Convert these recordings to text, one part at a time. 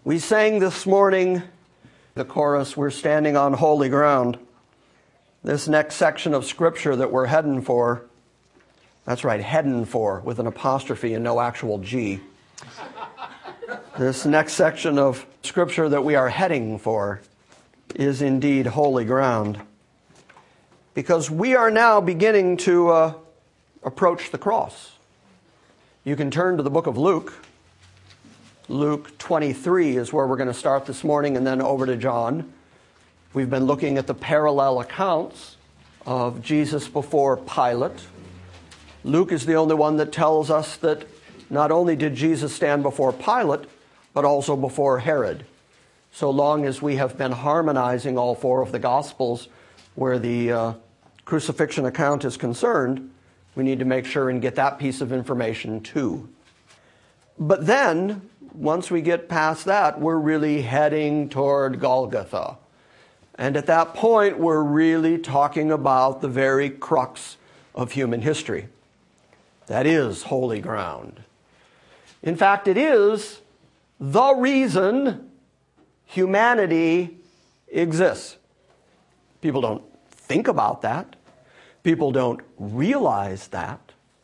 We sang this morning, the chorus, "We're standing on holy ground." This next section of Scripture that we're heading for, that's right, heading for, with an apostrophe and no actual G. This next section of Scripture that we are heading for is indeed holy ground. Because we are now beginning to approach the cross. You can turn to the book of Luke. Luke 23 is where we're going to start this morning, and then over to John. We've been looking at the parallel accounts of Jesus before Pilate. Luke is the only one that tells us that not only did Jesus stand before Pilate, but also before Herod. So long as we have been harmonizing all four of the Gospels where the crucifixion account is concerned, we need to make sure and get that piece of information too. But then, once we get past that, we're really heading toward Golgotha. And at that point, we're really talking about the very crux of human history. That is holy ground. In fact, it is the reason humanity exists. People don't think about that. People don't realize that.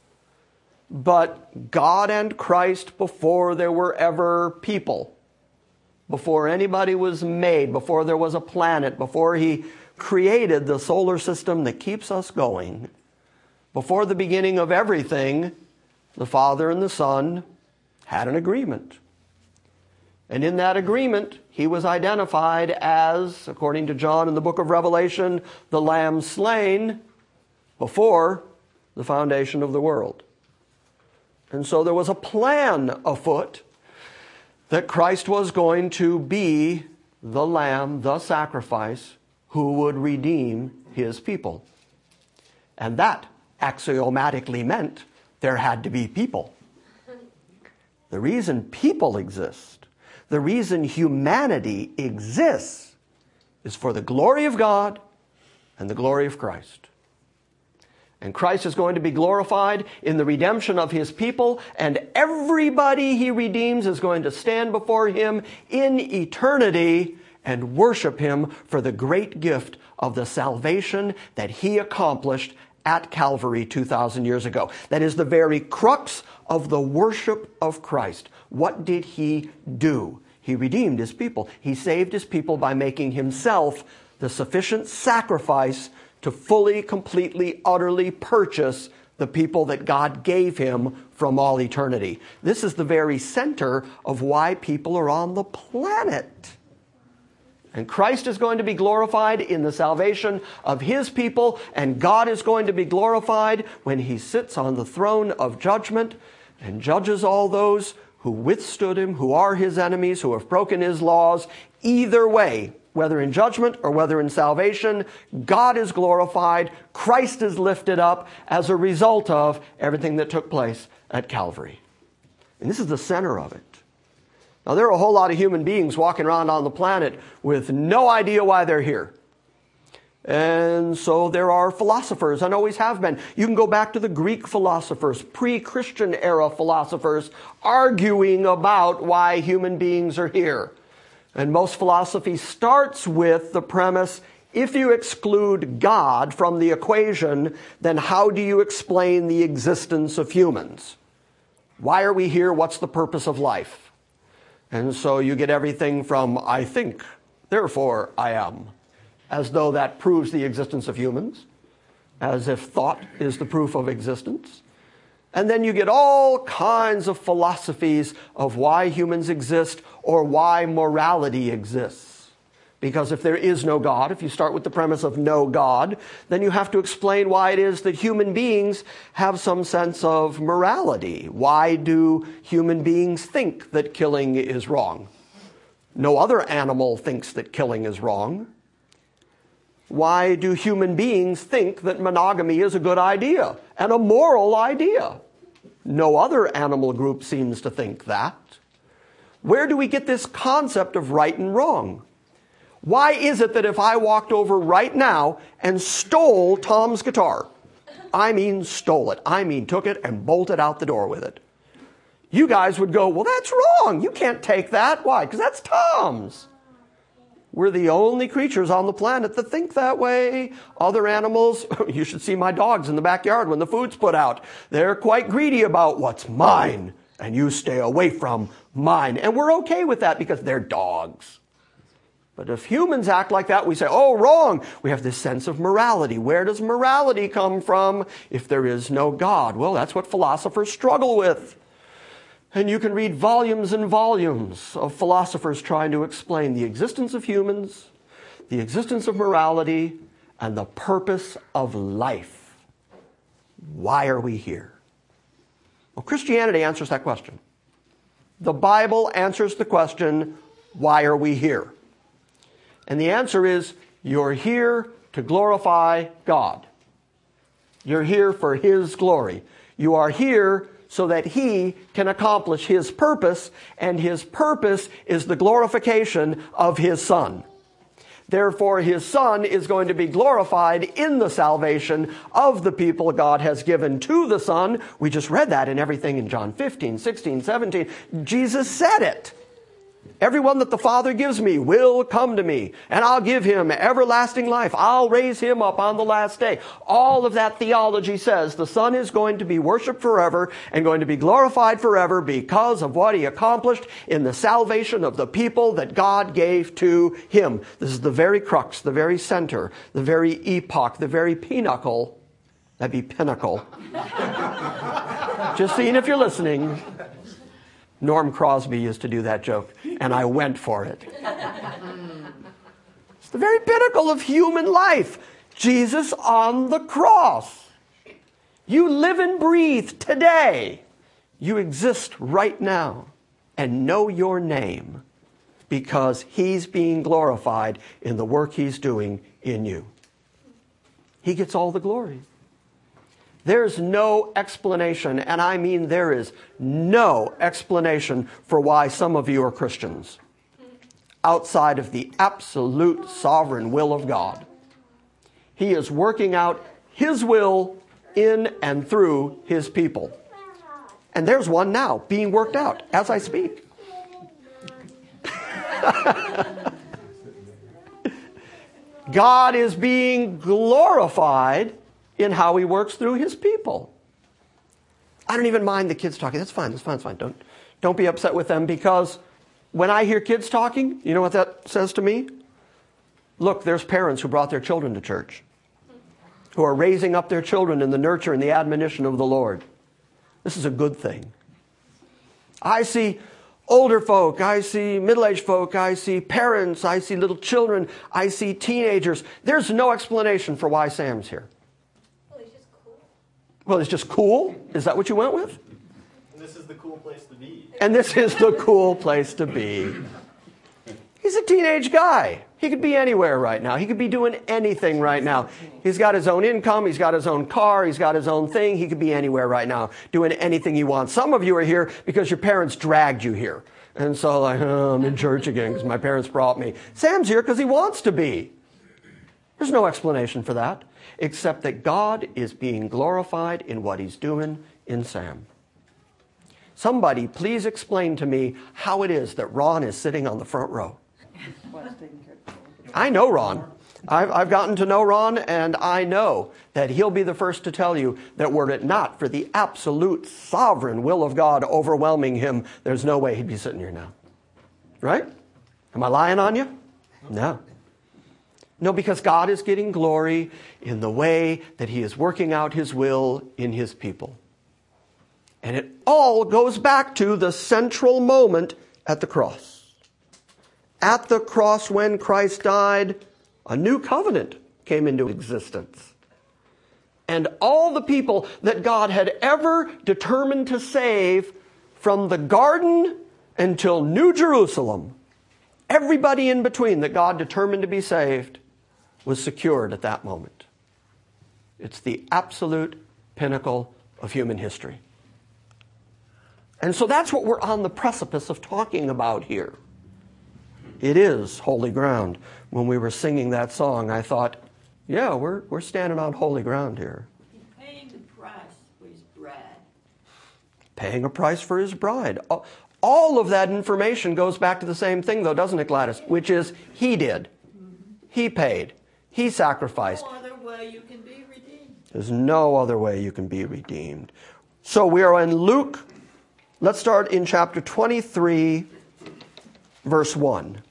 But God and Christ, before there were ever people, before anybody was made, before there was a planet, before He created the solar system that keeps us going, before the beginning of everything, the Father and the Son had an agreement. And in that agreement, He was identified as, according to John in the book of Revelation, the Lamb slain before the foundation of the world. And so there was a plan afoot that Christ was going to be the Lamb, the sacrifice, who would redeem His people. And that axiomatically meant there had to be people. The reason people exist, the reason humanity exists, is for the glory of God and the glory of Christ. And Christ is going to be glorified in the redemption of His people, and everybody He redeems is going to stand before Him in eternity and worship Him for the great gift of the salvation that He accomplished at Calvary 2,000 years ago. That is the very crux of the worship of Christ. What did He do? He redeemed His people. He saved His people by making Himself the sufficient sacrifice to fully, completely, utterly purchase the people that God gave Him from all eternity. This is the very center of why people are on the planet. And Christ is going to be glorified in the salvation of His people, and God is going to be glorified when He sits on the throne of judgment and judges all those who withstood Him, who are His enemies, who have broken His laws. Either way, whether in judgment or whether in salvation, God is glorified, Christ is lifted up as a result of everything that took place at Calvary. And this is the center of it. Now, there are a whole lot of human beings walking around on the planet with no idea why they're here. And so there are philosophers, and always have been. You can go back to the Greek philosophers, pre-Christian era philosophers, arguing about why human beings are here. And most philosophy starts with the premise, if you exclude God from the equation, then how do you explain the existence of humans? Why are we here? What's the purpose of life? And so you get everything from, I think, therefore I am, as though that proves the existence of humans, as if thought is the proof of existence. And then you get all kinds of philosophies of why humans exist or why morality exists. Because if there is no God, if you start with the premise of no God, then you have to explain why it is that human beings have some sense of morality. Why do human beings think that killing is wrong? No other animal thinks that killing is wrong. Why do human beings think that monogamy is a good idea and a moral idea? No other animal group seems to think that. Where do we get this concept of right and wrong? Why is it that if I walked over right now and stole Tom's guitar, I mean stole it, I mean took it and bolted out the door with it, You guys would go, well, that's wrong. You can't take that. Why? Because that's Tom's. We're the only creatures on the planet that think that way. Other animals, you should see my dogs in the backyard when the food's put out. They're quite greedy about what's mine, and you stay away from mine. And we're okay with that because they're dogs. But if humans act like that, we say, oh, wrong. We have this sense of morality. Where does morality come from if there is no God? Well, that's what philosophers struggle with. And you can read volumes and volumes of philosophers trying to explain the existence of humans, the existence of morality, and the purpose of life. Why are we here? Well, Christianity answers that question. The Bible answers the question, why are we here? And the answer is, you're here to glorify God. You're here for His glory. You are here so that He can accomplish His purpose, and His purpose is the glorification of His Son. Therefore, His Son is going to be glorified in the salvation of the people God has given to the Son. We just read that in everything in John 15, 16, 17. Jesus said it. Everyone that the Father gives me will come to me, and I'll give him everlasting life. I'll raise him up on the last day. All of that theology says the Son is going to be worshiped forever and going to be glorified forever because of what He accomplished in the salvation of the people that God gave to Him. This is the very crux, the very center, the very epoch, the very pinnacle. That'd be pinnacle. Just seeing if you're listening. Norm Crosby used to do that joke, and I went for it. It's the very pinnacle of human life. Jesus on the cross. You live and breathe today. You exist right now and know your name because He's being glorified in the work He's doing in you. He gets all the glory. There's no explanation, and I mean there is no explanation for why some of you are Christians outside of the absolute sovereign will of God. He is working out His will in and through His people. And there's one now being worked out as I speak. God is being glorified in how He works through His people. I don't even mind the kids talking. That's fine. Don't be upset with them, because when I hear kids talking, you know what that says to me? Look, there's parents who brought their children to church, who are raising up their children in the nurture and the admonition of the Lord. This is a good thing. I see older folk, I see middle-aged folk, I see parents, I see little children, I see teenagers. There's no explanation for why Sam's here. Well, it's just cool? Is that what you went with? And this is the cool place to be. And this is the cool place to be. He's a teenage guy. He could be anywhere right now. He could be doing anything right now. He's got his own income. He's got his own car. He's got his own thing. He could be anywhere right now doing anything he wants. Some of you are here because your parents dragged you here. And so I'm in church again because my parents brought me. Sam's here because he wants to be. There's no explanation for that, except that God is being glorified in what He's doing in Sam. Somebody please explain to me how it is that Ron is sitting on the front row. I know Ron. I've gotten to know Ron, and I know that he'll be the first to tell you that were it not for the absolute sovereign will of God overwhelming him, there's no way he'd be sitting here now. Right? Am I lying on you? No. No, because God is getting glory in the way that He is working out His will in His people. And it all goes back to the central moment at the cross. At the cross, when Christ died, a new covenant came into existence. And all the people that God had ever determined to save, from the garden until New Jerusalem, everybody in between that God determined to be saved, was secured at that moment. It's the absolute pinnacle of human history. And so that's what we're on the precipice of talking about here. It is holy ground. When we were singing that song, I thought, yeah, we're standing on holy ground here. He paid the price for His bride. paying a price for his bride. All of that information goes back to the same thing, though, doesn't it, Gladys? Which is, he did. He paid. He sacrificed. No other way you can be redeemed. There's no other way you can be redeemed. So we are in Luke. Let's start in chapter 23, verse 1.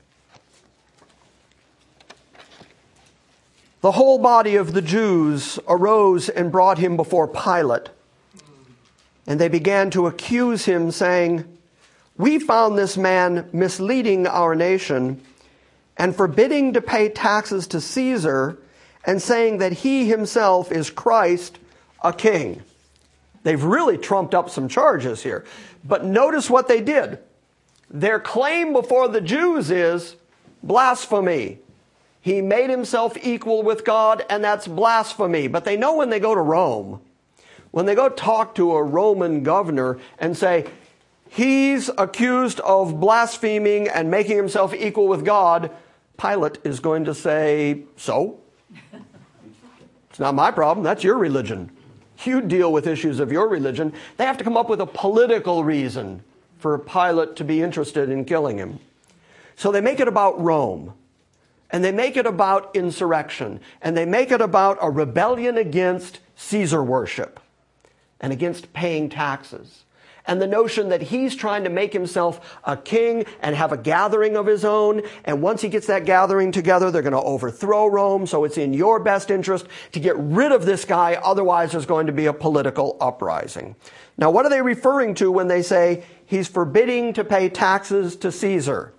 The whole body of the Jews arose and brought him before Pilate. And they began to accuse him, saying, "We found this man misleading our nation and forbidding to pay taxes to Caesar, and saying that he himself is Christ, a king." They've really trumped up some charges here. But notice what they did. Their claim before the Jews is blasphemy. He made himself equal with God, and that's blasphemy. But they know when they go to Rome, when they go talk to a Roman governor and say, he's accused of blaspheming and making himself equal with God, Pilate is going to say, so? It's not my problem. That's your religion. You deal with issues of your religion. They have to come up with a political reason for Pilate to be interested in killing him. So they make it about Rome. And they make it about insurrection. And they make it about a rebellion against Caesar worship and against paying taxes. And the notion that he's trying to make himself a king and have a gathering of his own. And once he gets that gathering together, they're going to overthrow Rome. So it's in your best interest to get rid of this guy. Otherwise, there's going to be a political uprising. Now, what are they referring to when they say he's forbidding to pay taxes to Caesar?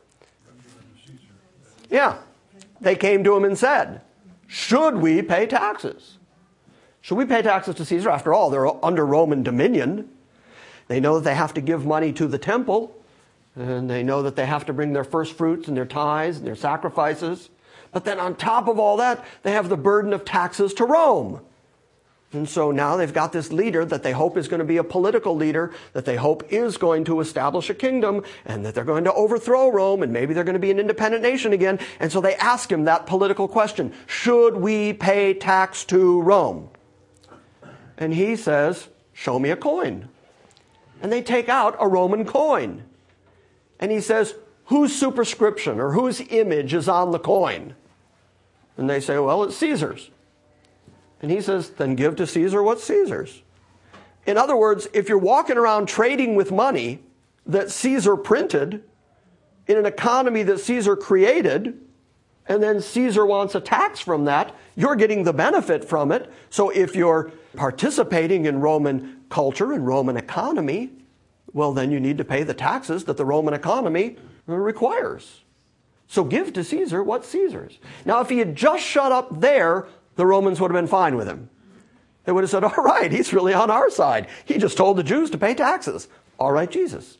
Yeah. They came to him and said, should we pay taxes? Should we pay taxes to Caesar? After all, they're under Roman dominion. They know that they have to give money to the temple. And they know that they have to bring their first fruits and their tithes and their sacrifices. But then on top of all that, they have the burden of taxes to Rome. And so now they've got this leader that they hope is going to be a political leader, that they hope is going to establish a kingdom, and that they're going to overthrow Rome, and maybe they're going to be an independent nation again. And so they ask him that political question, should we pay tax to Rome? And he says, show me a coin. And they take out a Roman coin. And he says, whose superscription or whose image is on the coin? And they say, well, it's Caesar's. And he says, then give to Caesar what's Caesar's. In other words, if you're walking around trading with money that Caesar printed in an economy that Caesar created, and then Caesar wants a tax from that, you're getting the benefit from it. So if you're participating in Roman culture and Roman economy, well, then you need to pay the taxes that the Roman economy requires. So give to Caesar what's Caesar's. Now, if he had just shut up there, the Romans would have been fine with him. They would have said, all right, he's really on our side. He just told the Jews to pay taxes. All right, Jesus.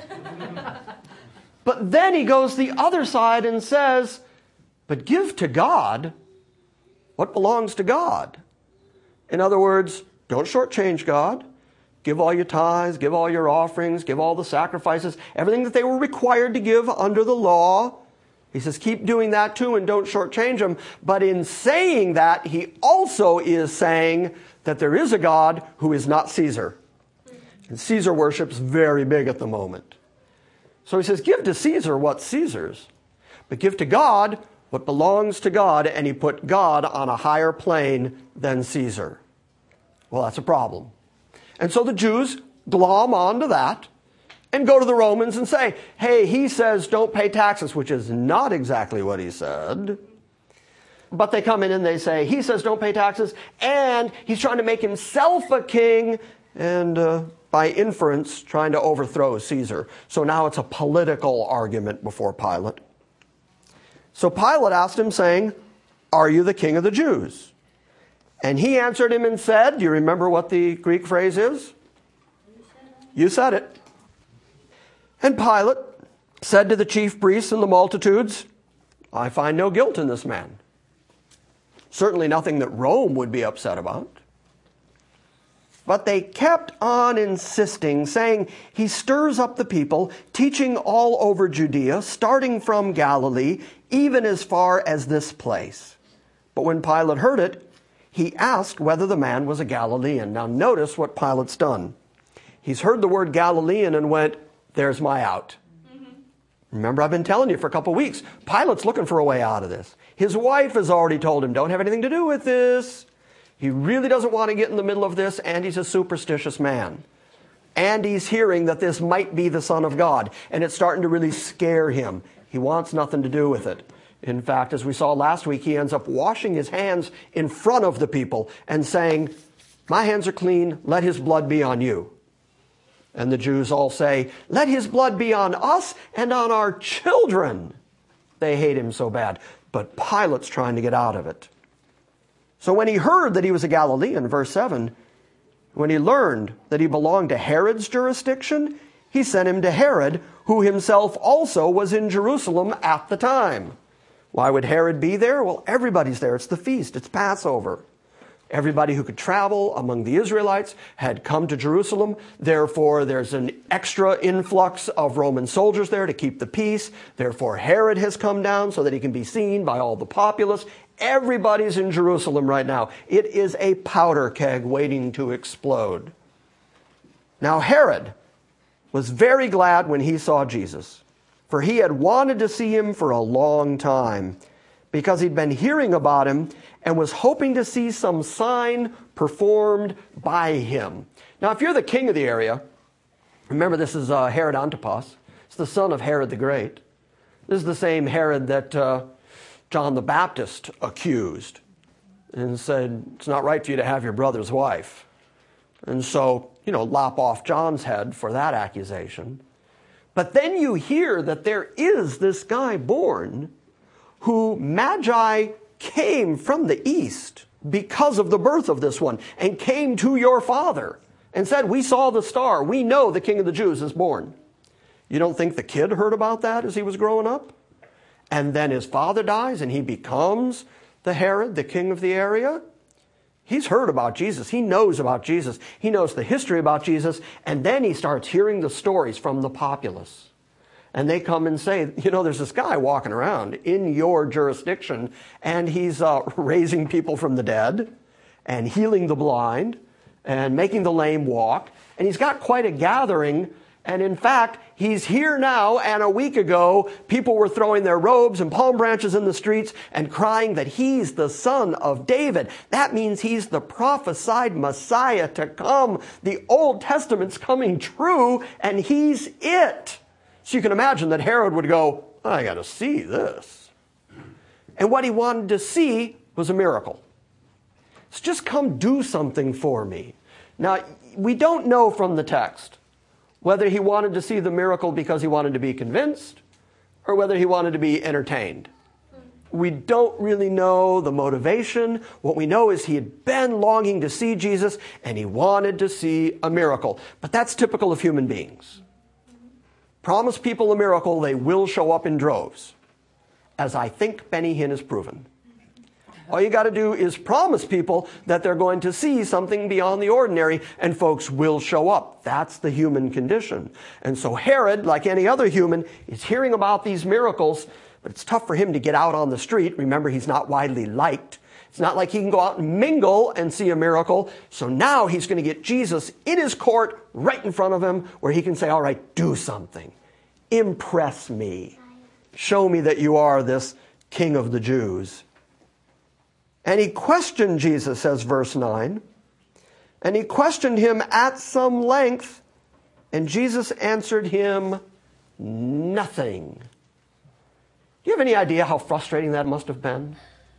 But then he goes the other side and says, but give to God what belongs to God. In other words, don't shortchange God. Give all your tithes, give all your offerings, give all the sacrifices, everything that they were required to give under the law. He says, keep doing that too and don't shortchange them. But in saying that, he also is saying that there is a God who is not Caesar. And Caesar worship's very big at the moment. So he says, give to Caesar what's Caesar's, but give to God what belongs to God. And he put God on a higher plane than Caesar. Well, that's a problem. And so the Jews glom onto that and go to the Romans and say, hey, he says don't pay taxes, which is not exactly what he said. But they come in and they say, he says don't pay taxes, and he's trying to make himself a king, and by inference, trying to overthrow Caesar. So now it's a political argument before Pilate. So Pilate asked him, saying, are you the king of the Jews? And he answered him and said, do you remember what the Greek phrase is? You said it. And Pilate said to the chief priests and the multitudes, I find no guilt in this man. Certainly nothing that Rome would be upset about. But they kept on insisting, saying, he stirs up the people, teaching all over Judea, starting from Galilee, even as far as this place. But when Pilate heard it, he asked whether the man was a Galilean. Now notice what Pilate's done. He's heard the word Galilean and went, there's my out. Remember, I've been telling you for a couple weeks, Pilate's looking for a way out of this. His wife has already told him, don't have anything to do with this. He really doesn't want to get in the middle of this, and he's a superstitious man. And he's hearing that this might be the Son of God, and it's starting to really scare him. He wants nothing to do with it. In fact, as we saw last week, he ends up washing his hands in front of the people and saying, my hands are clean, let his blood be on you. And the Jews all say, let his blood be on us and on our children. They hate him so bad. But Pilate's trying to get out of it. So when he heard that he was a Galilean, verse 7, when he learned that he belonged to Herod's jurisdiction, he sent him to Herod, who himself also was in Jerusalem at the time. Why would Herod be there? Well, everybody's there. It's the feast. It's Passover. Everybody who could travel among the Israelites had come to Jerusalem. Therefore, there's an extra influx of Roman soldiers there to keep the peace. Therefore, Herod has come down so that he can be seen by all the populace. Everybody's in Jerusalem right now. It is a powder keg waiting to explode. Now, Herod was very glad when he saw Jesus, for he had wanted to see him for a long time, because he'd been hearing about him and was hoping to see some sign performed by him. Now, if you're the king of the area, remember this is Herod Antipas. It's the son of Herod the Great. This is the same Herod that John the Baptist accused and said, it's not right for you to have your brother's wife. And so, lop off John's head for that accusation. But then you hear that there is this guy born who Magi came from the east because of the birth of this one, and came to your father and said, we saw the star. We know the King of the Jews is born. You don't think the kid heard about that as he was growing up? And then his father dies and he becomes the Herod, the king of the area? He's heard about Jesus. He knows about Jesus. He knows the history about Jesus. And then he starts hearing the stories from the populace. And they come and say, there's this guy walking around in your jurisdiction, and he's raising people from the dead and healing the blind and making the lame walk. And he's got quite a gathering. And in fact, he's here now, and a week ago, people were throwing their robes and palm branches in the streets and crying that he's the son of David. That means he's the prophesied Messiah to come. The Old Testament's coming true, and he's it. So you can imagine that Herod would go, I got to see this. And what he wanted to see was a miracle. It's just come do something for me. Now, we don't know from the text whether he wanted to see the miracle because he wanted to be convinced or whether he wanted to be entertained. We don't really know the motivation. What we know is he had been longing to see Jesus and he wanted to see a miracle. But that's typical of human beings. Promise people a miracle, they will show up in droves, as I think Benny Hinn has proven. All you got to do is promise people that they're going to see something beyond the ordinary, and folks will show up. That's the human condition. And so Herod, like any other human, is hearing about these miracles, but it's tough for him to get out on the street. Remember, he's not widely liked. It's not like he can go out and mingle and see a miracle. So now he's going to get Jesus in his court right in front of him where he can say, all right, do something. Impress me. Show me that you are this King of the Jews. And he questioned Jesus, says verse 9. And he questioned him at some length. And Jesus answered him nothing. Do you have any idea how frustrating that must have been?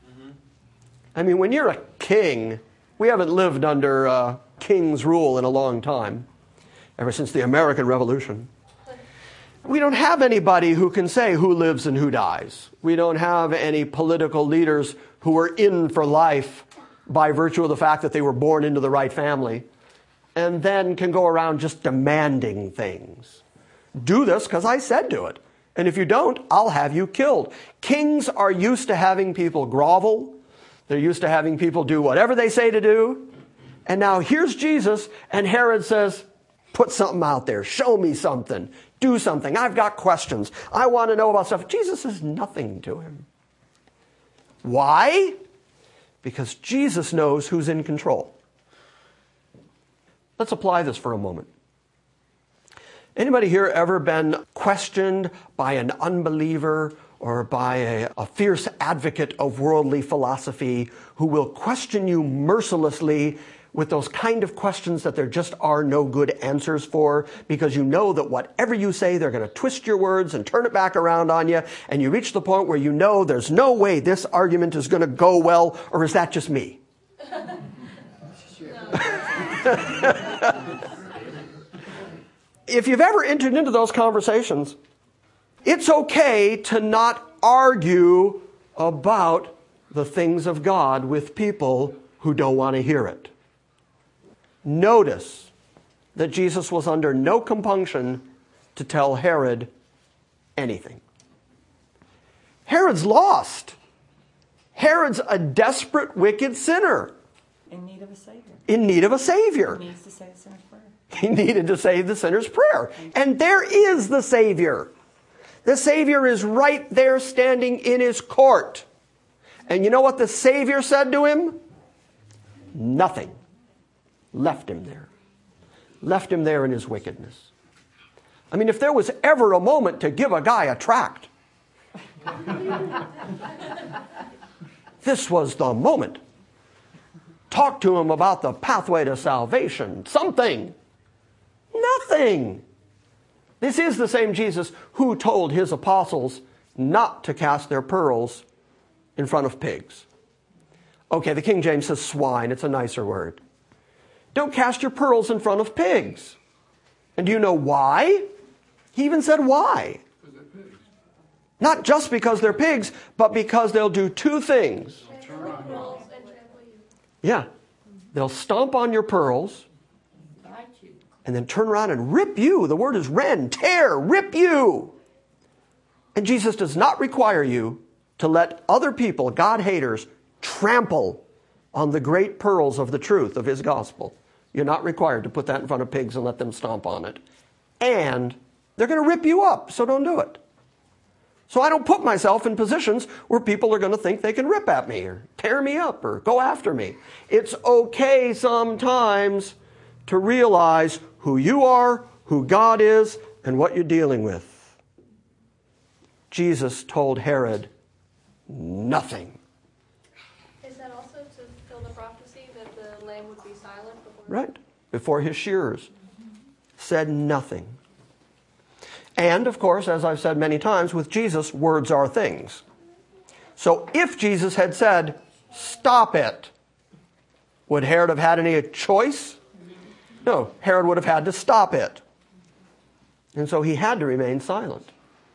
I mean, when you're a king, we haven't lived under king's rule in a long time, ever since the American Revolution. We don't have anybody who can say who lives and who dies. We don't have any political leaders who are in for life by virtue of the fact that they were born into the right family and then can go around just demanding things. Do this because I said do it. And if you don't, I'll have you killed. Kings are used to having people grovel. They're used to having people do whatever they say to do. And now here's Jesus, and Herod says, put something out there. Show me something. Do something. I've got questions. I want to know about stuff. Jesus says nothing to him. Why? Because Jesus knows who's in control. Let's apply this for a moment. Anybody here ever been questioned by an unbeliever or by a fierce advocate of worldly philosophy who will question you mercilessly with those kind of questions that there just are no good answers for, because you know that whatever you say, they're going to twist your words and turn it back around on you, and you reach the point where you know there's no way this argument is going to go well, or is that just me? If you've ever entered into those conversations, it's okay to not argue about the things of God with people who don't want to hear it. Notice that Jesus was under no compunction to tell Herod anything. Herod's lost. Herod's a desperate, wicked sinner. In need of a Savior. In need of a Savior. He needs to say the sinner's prayer. He needed to say the sinner's prayer. And there is the Savior. The Savior is right there standing in his court. And you know what the Savior said to him? Nothing. Left him there. Left him there in his wickedness. I mean, if there was ever a moment to give a guy a tract, this was the moment. Talk to him about the pathway to salvation. Something. Nothing. This is the same Jesus who told his apostles not to cast their pearls in front of pigs. Okay, the King James says swine. It's a nicer word. Don't cast your pearls in front of pigs. And do you know why? He even said why. Because they're pigs. Not just because they're pigs, but because they'll do two things. Yeah. They'll stomp on your pearls and then turn around and rip you. The word is rend, tear, rip you. And Jesus does not require you to let other people, God haters, trample on the great pearls of the truth of his gospel. You're not required to put that in front of pigs and let them stomp on it. And they're going to rip you up, so don't do it. So I don't put myself in positions where people are going to think they can rip at me or tear me up or go after me. It's okay sometimes to realize who you are, who God is, and what you're dealing with. Jesus told Herod nothing. Is that also to fulfill the prophecy that the lamb would be silent before? Right. Before his shearers. Said nothing. And, of course, as I've said many times, with Jesus, words are things. So if Jesus had said, stop it, would Herod have had any choice? No, Herod would have had to stop it. And so he had to remain silent.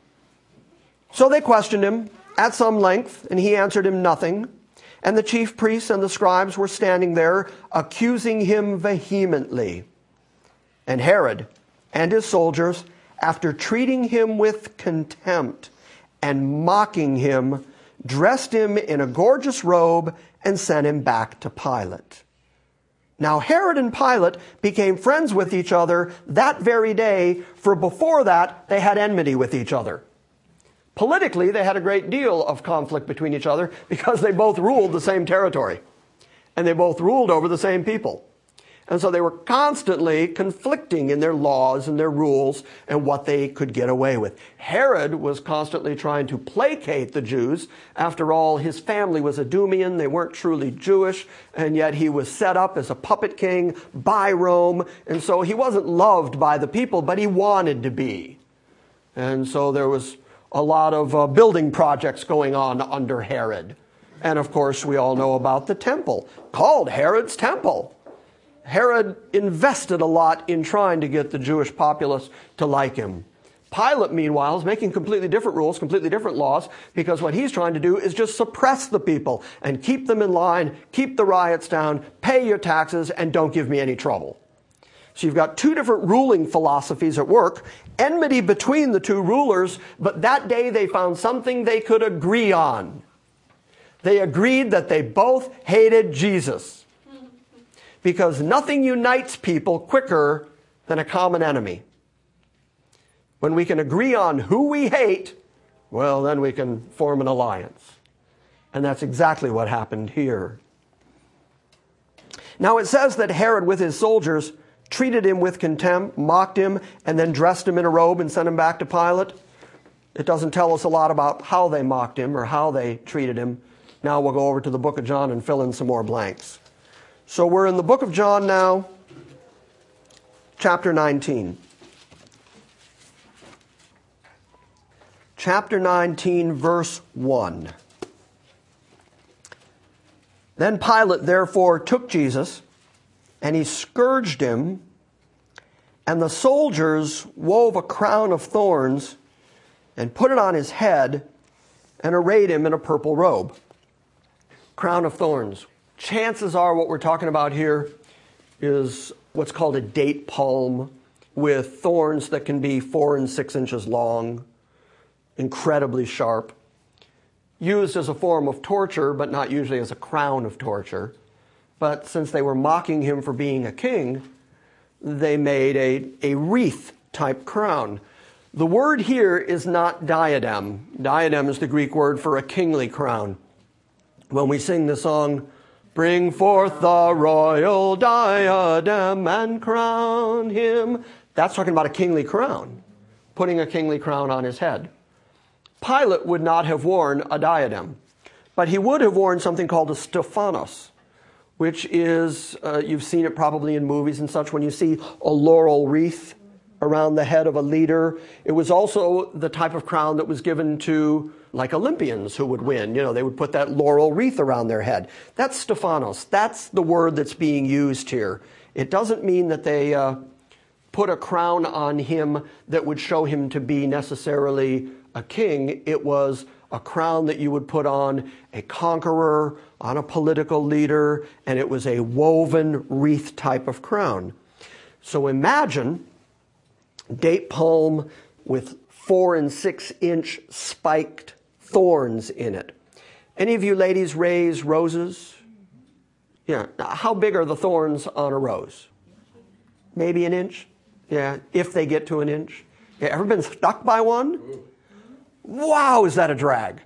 So they questioned him at some length, and he answered him nothing. And the chief priests and the scribes were standing there, accusing him vehemently. And Herod and his soldiers, after treating him with contempt and mocking him, dressed him in a gorgeous robe and sent him back to Pilate. Now Herod and Pilate became friends with each other that very day, for before that they had enmity with each other. Politically, they had a great deal of conflict between each other because they both ruled the same territory. And they both ruled over the same people. And so they were constantly conflicting in their laws and their rules and what they could get away with. Herod was constantly trying to placate the Jews. After all, his family was Idumean. They weren't truly Jewish. And yet he was set up as a puppet king by Rome. And so he wasn't loved by the people, but he wanted to be. And so there was a lot of building projects going on under Herod. And of course, we all know about the temple, called Herod's Temple. Herod invested a lot in trying to get the Jewish populace to like him. Pilate, meanwhile, is making completely different rules, completely different laws, because what he's trying to do is just suppress the people and keep them in line, keep the riots down, pay your taxes, and don't give me any trouble. So you've got two different ruling philosophies at work, enmity between the two rulers, but that day they found something they could agree on. They agreed that they both hated Jesus. Because nothing unites people quicker than a common enemy. When we can agree on who we hate, well, then we can form an alliance. And that's exactly what happened here. Now it says that Herod with his soldiers treated him with contempt, mocked him, and then dressed him in a robe and sent him back to Pilate. It doesn't tell us a lot about how they mocked him or how they treated him. Now we'll go over to the book of John and fill in some more blanks. So we're in the book of John now, chapter 19. Chapter 19, verse 1. Then Pilate therefore took Jesus, and he scourged him, and the soldiers wove a crown of thorns and put it on his head and arrayed him in a purple robe. Crown of thorns. Chances are what we're talking about here is what's called a date palm with thorns that can be 4 and 6 inches long, incredibly sharp, used as a form of torture, but not usually as a crown of torture. But since they were mocking him for being a king, they made a wreath-type crown. The word here is not diadem. Diadem is the Greek word for a kingly crown. When we sing the song, "Bring forth the royal diadem and crown him," that's talking about a kingly crown, putting a kingly crown on his head. Pilate would not have worn a diadem, but he would have worn something called a Stephanos, which is, you've seen it probably in movies and such, when you see a laurel wreath around the head of a leader. It was also the type of crown that was given to like Olympians who would win. You know, they would put that laurel wreath around their head. That's Stephanos. That's the word that's being used here. It doesn't mean that they put a crown on him that would show him to be necessarily a king. It was a crown that you would put on a conqueror, on a political leader, and it was a woven wreath type of crown. So imagine date palm with 4 and 6 inch spiked thorns in it. Any of you ladies raise roses? Yeah. How big are the thorns on a rose? Maybe an inch? Yeah, if they get to an inch. Yeah, ever been stuck by one? Wow, is that a drag?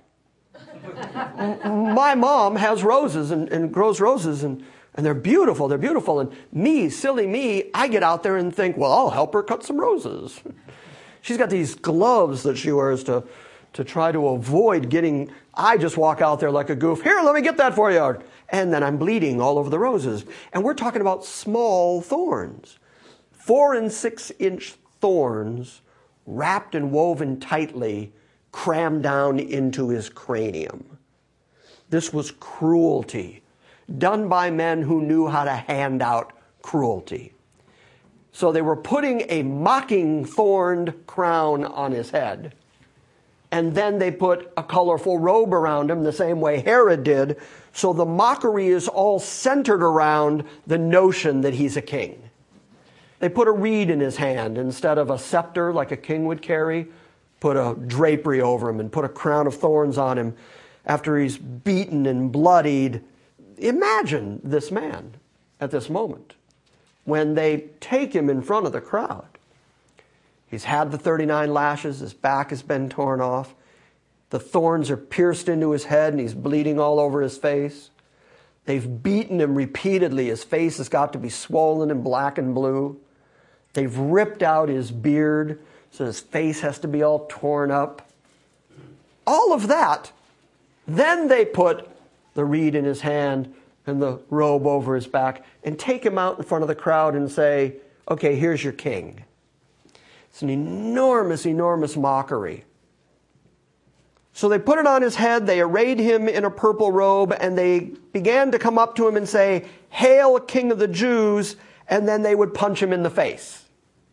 My mom has roses and grows roses, and they're beautiful. They're beautiful. And me, silly me, I get out there and think, well, I'll help her cut some roses. She's got these gloves that she wears to try to avoid getting. I just walk out there like a goof. Here, let me get that for you. And then I'm bleeding all over the roses. And we're talking about small thorns. 4 and 6 inch thorns wrapped and woven tightly, crammed down into his cranium. This was cruelty, done by men who knew how to hand out cruelty. So they were putting a mocking thorned crown on his head, and then they put a colorful robe around him the same way Herod did. So the mockery is all centered around the notion that he's a king. They put a reed in his hand instead of a scepter like a king would carry, put a drapery over him and put a crown of thorns on him after he's beaten and bloodied. Imagine this man at this moment when they take him in front of the crowd. He's had the 39 lashes, his back has been torn off, the thorns are pierced into his head and he's bleeding all over his face. They've beaten him repeatedly. His face has got to be swollen and black and blue. They've ripped out his beard, so his face has to be all torn up. All of that. Then they put the reed in his hand and the robe over his back and take him out in front of the crowd and say, okay, here's your king. It's an enormous, enormous mockery. So they put it on his head, they arrayed him in a purple robe, and they began to come up to him and say, "Hail, King of the Jews," and then they would punch him in the face.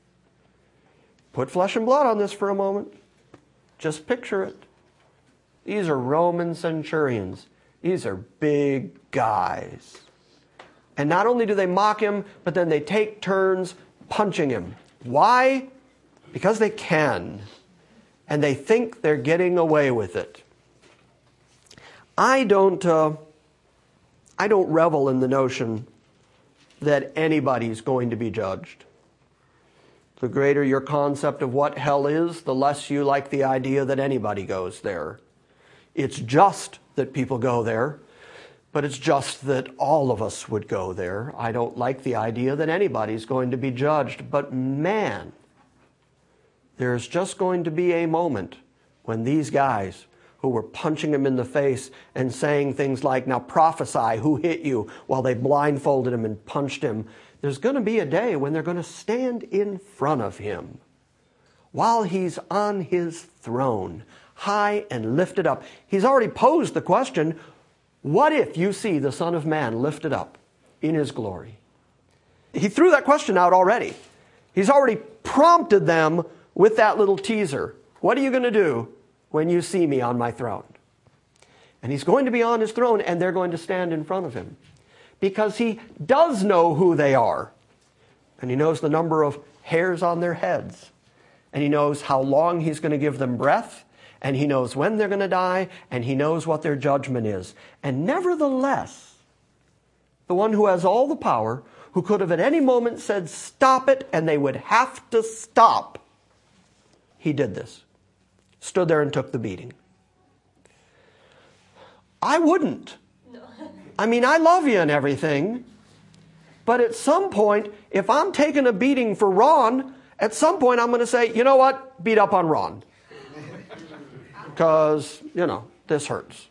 Put flesh and blood on this for a moment. Just picture it. These are Roman centurions. These are big guys. And not only do they mock him, but then they take turns punching him. Why? Because they can. And they think they're getting away with it. I don't revel in the notion that anybody's going to be judged. The greater your concept of what hell is, the less you like the idea that anybody goes there. It's just that people go there. But it's just that all of us would go there. I don't like the idea that anybody's going to be judged. But man, there's just going to be a moment when these guys who were punching him in the face and saying things like, now prophesy, who hit you, while they blindfolded him and punched him. There's going to be a day when they're going to stand in front of him while he's on his throne, high and lifted up. He's already posed the question, what if you see the Son of Man lifted up in his glory? He threw that question out already. He's already prompted them with that little teaser. What are you going to do when you see me on my throne? And he's going to be on his throne, and they're going to stand in front of him, because he does know who they are. And he knows the number of hairs on their heads. And he knows how long he's going to give them breath. And he knows when they're going to die. And he knows what their judgment is. And nevertheless, the one who has all the power, who could have at any moment said, stop it, and they would have to stop, he did this. Stood there and took the beating. I wouldn't. No. I mean, I love you and everything, but at some point, if I'm taking a beating for Ron, at some point I'm going to say, you know what, beat up on Ron. Because, this hurts.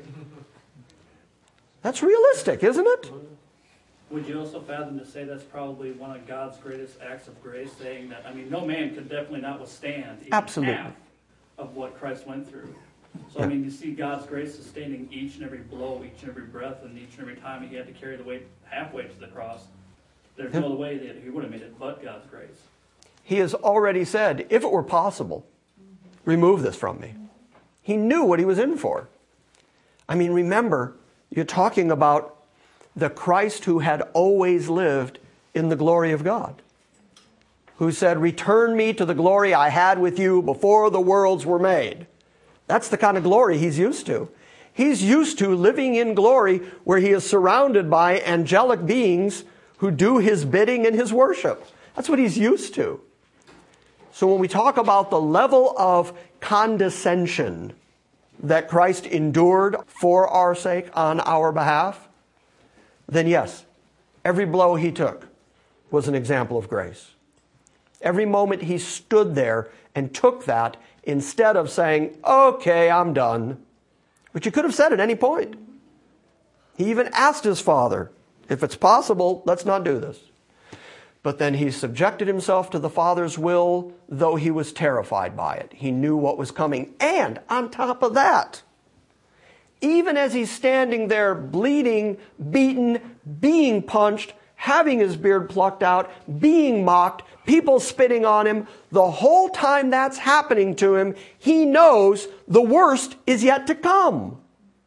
That's realistic, isn't it? Would you also fathom to say that's probably one of God's greatest acts of grace, saying that, no man could definitely not withstand even Absolutely. half of what Christ went through. So, Yeah. you see God's grace sustaining each and every blow, each and every breath, and each and every time he had to carry the weight halfway to the cross. There's no other way that he would have made it but God's grace. He has already said, if it were possible, remove this from me. He knew what he was in for. Remember, you're talking about the Christ who had always lived in the glory of God, who said, return me to the glory I had with you before the worlds were made. That's the kind of glory he's used to. He's used to living in glory where he is surrounded by angelic beings who do his bidding and his worship. That's what he's used to. So when we talk about the level of condescension that Christ endured for our sake on our behalf, then yes, every blow he took was an example of grace. Every moment he stood there and took that instead of saying, okay, I'm done, which he could have said at any point. He even asked his Father, if it's possible, let's not do this. But then he subjected himself to the Father's will, though he was terrified by it. He knew what was coming. And on top of that, even as he's standing there bleeding, beaten, being punched, having his beard plucked out, being mocked, people spitting on him, the whole time that's happening to him, he knows the worst is yet to come.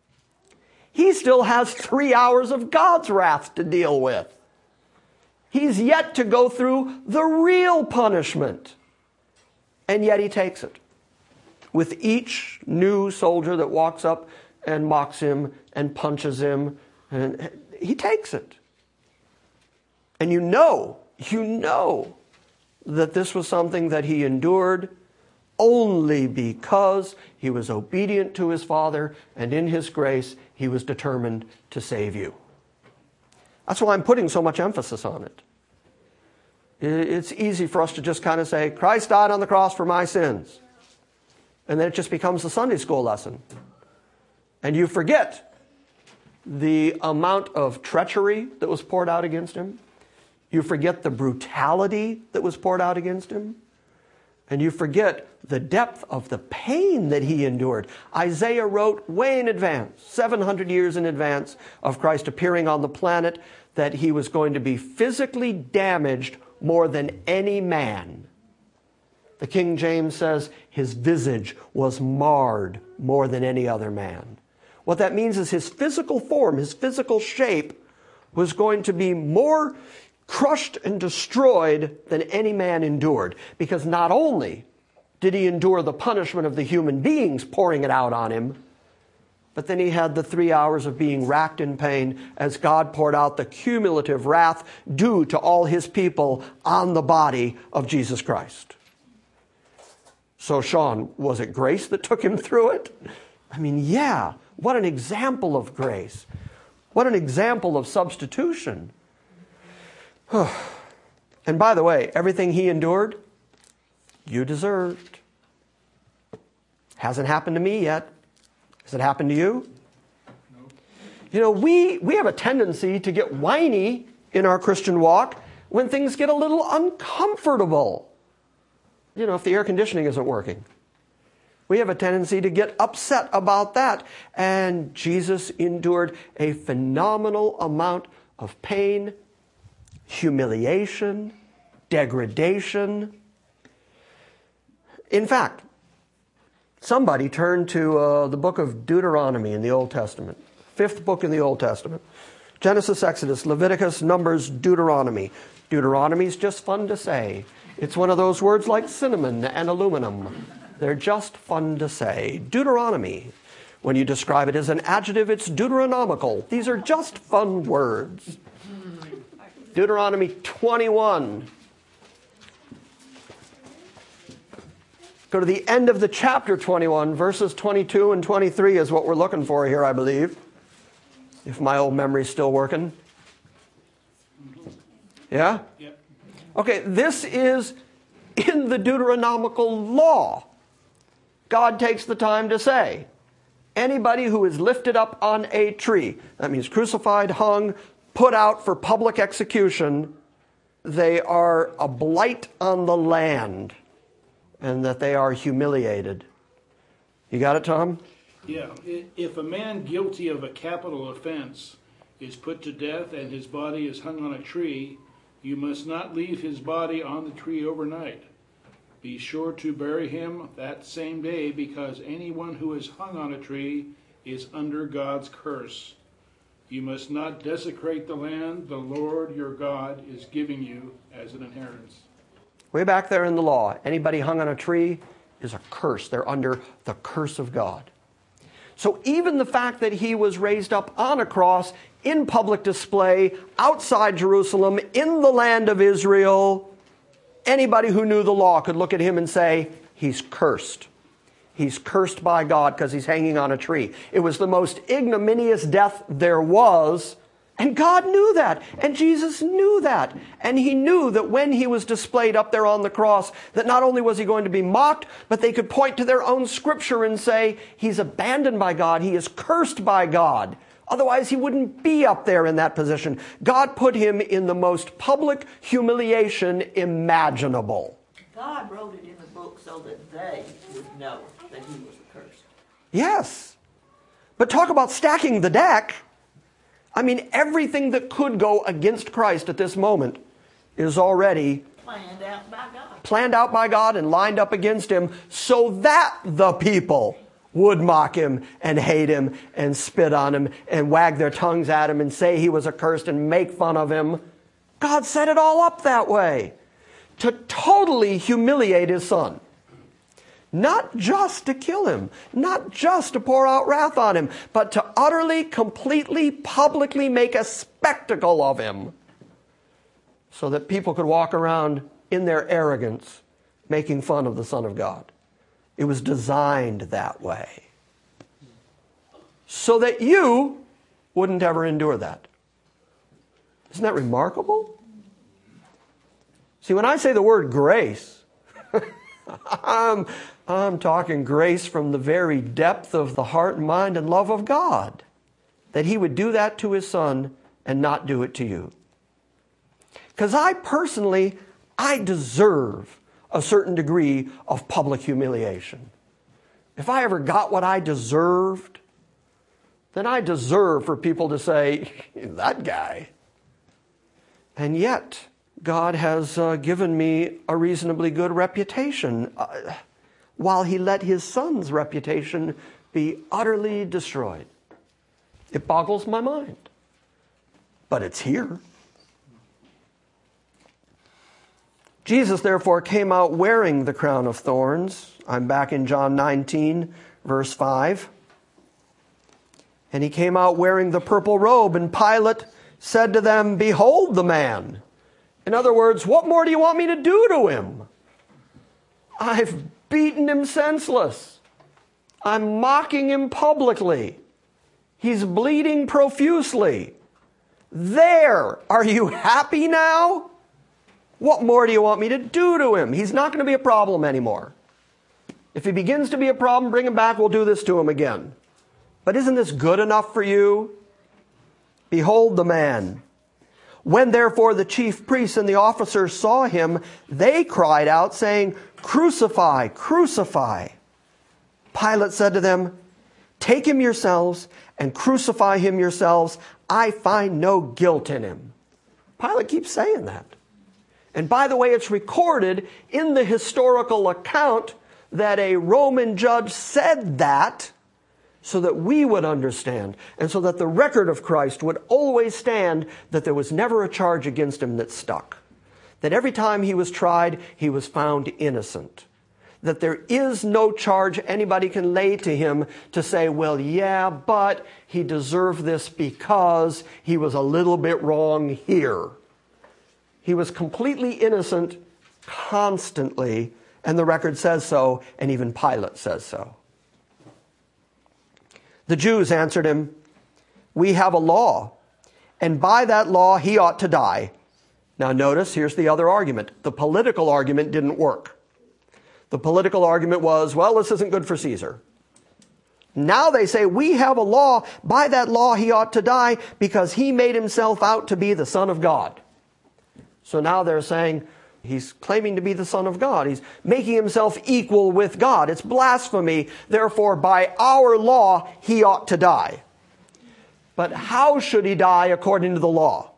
He still has 3 hours of God's wrath to deal with. He's yet to go through the real punishment. And yet he takes it. With each new soldier that walks up and mocks him and punches him, and he takes it. And you know that this was something that he endured only because he was obedient to his Father, and in his grace he was determined to save you. That's why I'm putting so much emphasis on it. It's easy for us to just kind of say, Christ died on the cross for my sins. And then it just becomes a Sunday school lesson. And you forget the amount of treachery that was poured out against him. You forget the brutality that was poured out against him. And you forget the depth of the pain that he endured. Isaiah wrote way in advance, 700 years in advance of Christ appearing on the planet, that he was going to be physically damaged more than any man. The King James says his visage was marred more than any other man. What that means is his physical form, his physical shape was going to be more crushed and destroyed than any man endured. Because not only did he endure the punishment of the human beings pouring it out on him, but then he had the 3 hours of being racked in pain as God poured out the cumulative wrath due to all his people on the body of Jesus Christ. So, Sean, was it grace that took him through it? Yeah, what an example of grace. What an example of substitution. And by the way, everything he endured, you deserved. Hasn't happened to me yet. Has it happened to you? No. You know, we have a tendency to get whiny in our Christian walk when things get a little uncomfortable. You know, if the air conditioning isn't working. We have a tendency to get upset about that. And Jesus endured a phenomenal amount of pain, humiliation, degradation. In fact, somebody turned to the book of Deuteronomy in the Old Testament, 5th book in the Old Testament. Genesis, Exodus, Leviticus, Numbers, Deuteronomy. Deuteronomy is just fun to say. It's one of those words like cinnamon and aluminum. They're just fun to say. Deuteronomy. When you describe it as an adjective, it's deuteronomical. These are just fun words. Deuteronomy 21. Go to the end of the chapter 21. Verses 22 and 23 is what we're looking for here, I believe. If my old memory's still working. Yeah? Yep. Okay, this is in the Deuteronomical law. God takes the time to say, anybody who is lifted up on a tree, that means crucified, hung, put out for public execution, they are a blight on the land and that they are humiliated. You got it, Tom? Yeah. If a man guilty of a capital offense is put to death and his body is hung on a tree, you must not leave his body on the tree overnight. Be sure to bury him that same day, because anyone who is hung on a tree is under God's curse. You must not desecrate the land the Lord your God is giving you as an inheritance. Way back there in the law, anybody hung on a tree is a curse. They're under the curse of God. So even the fact that he was raised up on a cross in public display outside Jerusalem in the land of Israel, anybody who knew the law could look at him and say, he's cursed. He's cursed by God because he's hanging on a tree. It was the most ignominious death there was, and God knew that, and Jesus knew that. And he knew that when he was displayed up there on the cross, that not only was he going to be mocked, but they could point to their own scripture and say, he's abandoned by God, he is cursed by God. Otherwise, he wouldn't be up there in that position. God put him in the most public humiliation imaginable. God wrote it in the book so that they would know that he was accursed. Yes. But talk about stacking the deck. I mean, everything that could go against Christ at this moment is already Planned out by God. planned out by God and lined up against him so that the people would mock him and hate him and spit on him and wag their tongues at him and say he was accursed and make fun of him. God set it all up that way to totally humiliate his son. Not just to kill him, not just to pour out wrath on him, but to utterly, completely, publicly make a spectacle of him so that people could walk around in their arrogance making fun of the Son of God. It was designed that way so that you wouldn't ever endure that. Isn't that remarkable? See, when I say the word grace, I'm talking grace from the very depth of the heart and mind and love of God, that he would do that to his son and not do it to you. Because I deserve a certain degree of public humiliation. If I ever got what I deserved, then I deserve for people to say, that guy. And yet, God has given me a reasonably good reputation, while he let his son's reputation be utterly destroyed. It boggles my mind. But it's here. Jesus, therefore, came out wearing the crown of thorns. I'm back in John 19, verse 5. And he came out wearing the purple robe, and Pilate said to them, behold the man. In other words, what more do you want me to do to him? I've beaten him senseless. I'm mocking him publicly. He's bleeding profusely. There, are you happy now? What more do you want me to do to him? He's not going to be a problem anymore. If he begins to be a problem, bring him back, we'll do this to him again. But isn't this good enough for you? Behold the man. When therefore the chief priests and the officers saw him, they cried out, saying, Crucify, crucify. Pilate said to them, Take him yourselves and crucify him yourselves. I find no guilt in him. Pilate keeps saying that. And by the way, it's recorded in the historical account that a Roman judge said that so that we would understand and so that the record of Christ would always stand that there was never a charge against him that stuck. That every time he was tried, he was found innocent. That there is no charge anybody can lay to him to say, well, yeah, but he deserved this because he was a little bit wrong here. He was completely innocent constantly, and the record says so, and even Pilate says so. The Jews answered him, We have a law, and by that law he ought to die. Now notice, here's the other argument. The political argument didn't work. The political argument was, well, this isn't good for Caesar. Now they say, we have a law. By that law he ought to die because he made himself out to be the Son of God. So now they're saying he's claiming to be the Son of God. He's making himself equal with God. It's blasphemy. Therefore, by our law, he ought to die. But how should he die according to the law?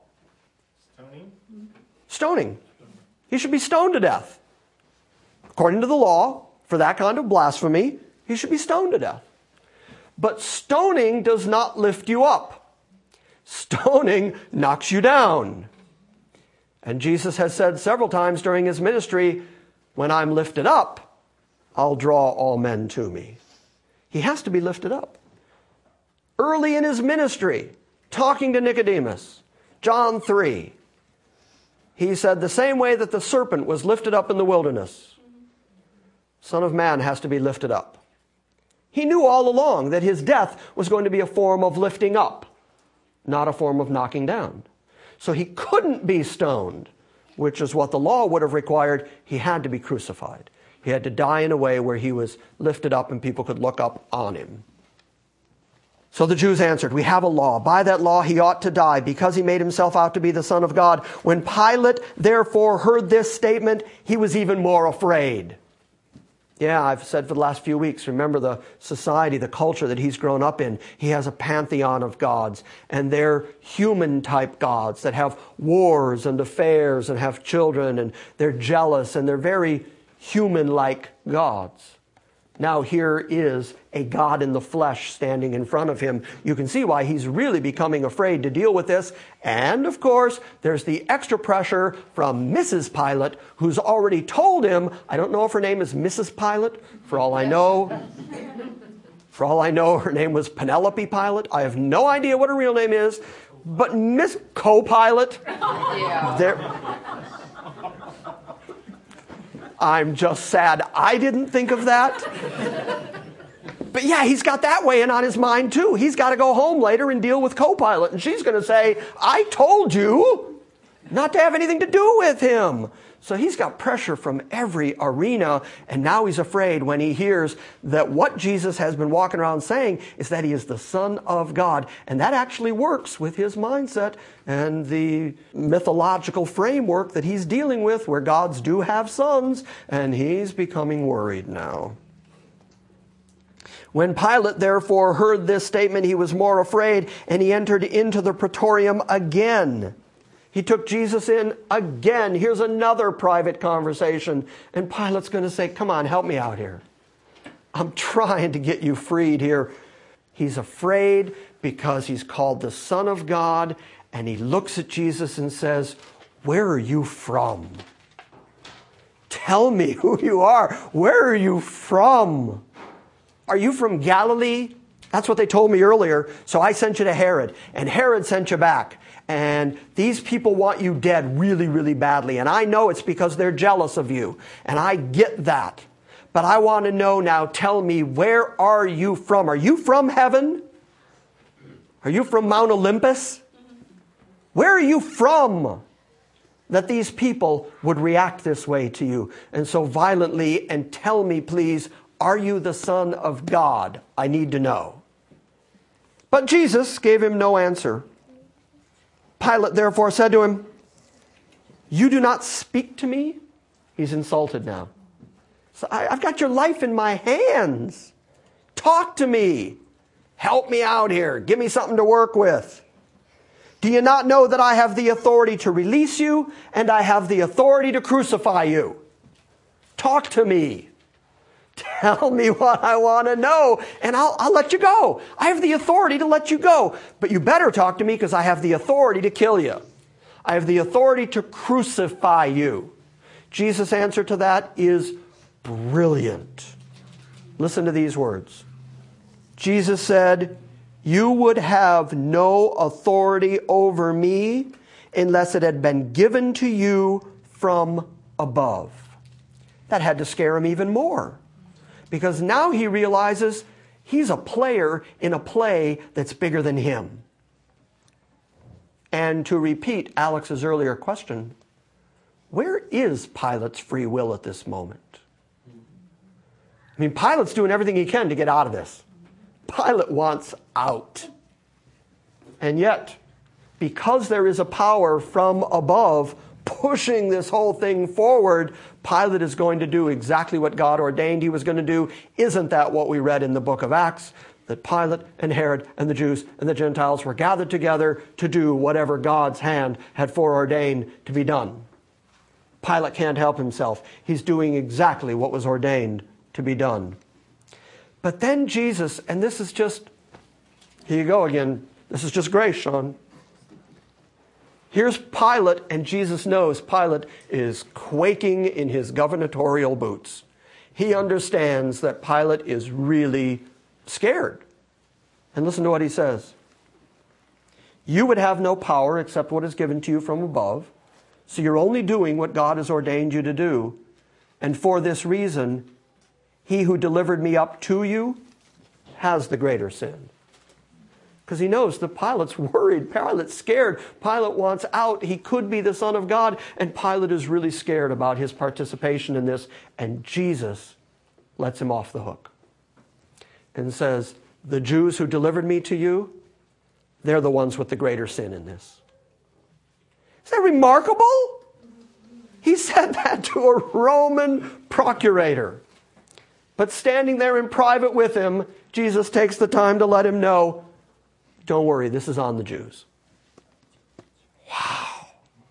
Stoning. He should be stoned to death. According to the law, for that kind of blasphemy, he should be stoned to death. But stoning does not lift you up. Stoning knocks you down. And Jesus has said several times during his ministry, when I'm lifted up, I'll draw all men to me. He has to be lifted up. Early in his ministry, talking to Nicodemus, John 3, he said, the same way that the serpent was lifted up in the wilderness, Son of Man has to be lifted up. He knew all along that his death was going to be a form of lifting up, not a form of knocking down. So he couldn't be stoned, which is what the law would have required. He had to be crucified. He had to die in a way where he was lifted up and people could look up on him. So the Jews answered, we have a law. By that law he ought to die because he made himself out to be the Son of God. When Pilate therefore heard this statement, he was even more afraid. Yeah, I've said for the last few weeks, remember the society, the culture that he's grown up in. He has a pantheon of gods, and they're human-type gods that have wars and affairs and have children, and they're jealous, and they're very human-like gods. Now here is a God in the flesh standing in front of him. You can see why he's really becoming afraid to deal with this. And, of course, there's the extra pressure from Mrs. Pilate, who's already told him, I don't know if her name is Mrs. Pilate, for all I know. For all I know, her name was Penelope Pilate. I have no idea what her real name is. But Miss Co-Pilate, I'm just sad I didn't think of that. But yeah, he's got that weighing on his mind too. He's got to go home later and deal with Co-Pilate. And she's going to say, I told you not to have anything to do with him. So he's got pressure from every arena. And now he's afraid when he hears that what Jesus has been walking around saying is that he is the Son of God. And that actually works with his mindset and the mythological framework that he's dealing with, where gods do have sons. And he's becoming worried now. When Pilate therefore heard this statement, he was more afraid, and he entered into the praetorium again. He took Jesus in again. Here's another private conversation. And Pilate's going to say, come on, help me out here. I'm trying to get you freed here. He's afraid because he's called the Son of God. And he looks at Jesus and says, where are you from? Tell me who you are. Where are you from? Are you from Galilee? That's what they told me earlier. So I sent you to Herod. And Herod sent you back. And these people want you dead really, really badly. And I know it's because they're jealous of you. And I get that. But I want to know now, tell me, where are you from? Are you from heaven? Are you from Mount Olympus? Where are you from that these people would react this way to you and so violently? And tell me, please, are you the Son of God? I need to know. But Jesus gave him no answer. Pilate therefore said to him, you do not speak to me? He's insulted now. So I've got your life in my hands. Talk to me. Help me out here. Give me something to work with. Do you not know that I have the authority to release you and I have the authority to crucify you? Talk to me. Tell me what I want to know and I'll let you go. I have the authority to let you go. But you better talk to me because I have the authority to kill you. I have the authority to crucify you. Jesus' answer to that is brilliant. Listen to these words. Jesus said, you would have no authority over me unless it had been given to you from above. That had to scare him even more. Because now he realizes he's a player in a play that's bigger than him. And to repeat Alex's earlier question, where is Pilate's free will at this moment? I mean, Pilate's doing everything he can to get out of this. Pilate wants out. And yet, because there is a power from above pushing this whole thing forward, Pilate is going to do exactly what God ordained he was going to do. Isn't that what we read in the book of Acts? That Pilate and Herod and the Jews and the Gentiles were gathered together to do whatever God's hand had foreordained to be done. Pilate can't help himself. He's doing exactly what was ordained to be done. But then Jesus, and this is just, here you go again. This is just grace, Sean. Here's Pilate, and Jesus knows Pilate is quaking in his gubernatorial boots. He understands that Pilate is really scared. And listen to what he says. You would have no power except what is given to you from above. So you're only doing what God has ordained you to do. And for this reason, he who delivered me up to you has the greater sin. Because he knows that Pilate's worried. Pilate's scared. Pilate wants out. He could be the Son of God. And Pilate is really scared about his participation in this. And Jesus lets him off the hook. And says, the Jews who delivered me to you, they're the ones with the greater sin in this. Is that remarkable? He said that to a Roman procurator. But standing there in private with him, Jesus takes the time to let him know, don't worry, this is on the Jews. Wow.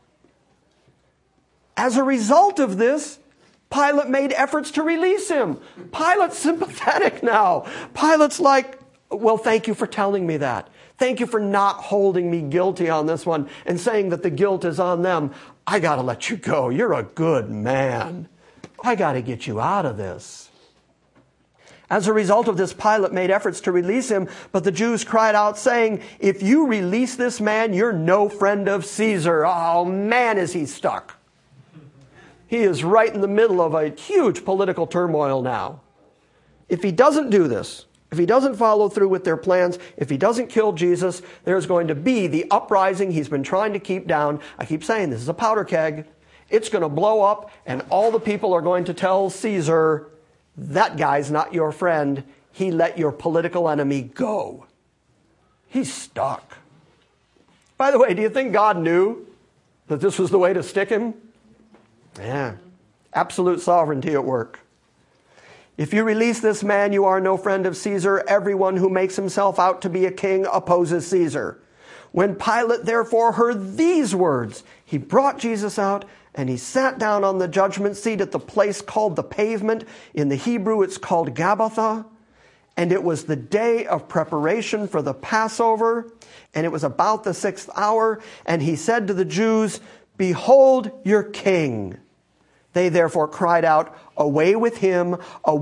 As a result of this, Pilate made efforts to release him. Pilate's sympathetic now. Pilate's like, well, thank you for telling me that. Thank you for not holding me guilty on this one and saying that the guilt is on them. I got to let you go. You're a good man. I got to get you out of this. As a result of this, Pilate made efforts to release him, but the Jews cried out, saying, if you release this man, you're no friend of Caesar. Oh, man, is he stuck. He is right in the middle of a huge political turmoil now. If he doesn't do this, if he doesn't follow through with their plans, if he doesn't kill Jesus, there's going to be the uprising he's been trying to keep down. I keep saying this is a powder keg. It's going to blow up, and all the people are going to tell Caesar, that guy's not your friend. He let your political enemy go. He's stuck. By the way, do you think God knew that this was the way to stick him? Yeah. Absolute sovereignty at work. If you release this man, you are no friend of Caesar. Everyone who makes himself out to be a king opposes Caesar. When Pilate therefore heard these words, he brought Jesus out and he sat down on the judgment seat at the place called the Pavement. In the Hebrew, it's called Gabbatha. And it was the day of preparation for the Passover. And it was about the 6th hour. And he said to the Jews, behold your king. They therefore cried out, away with him,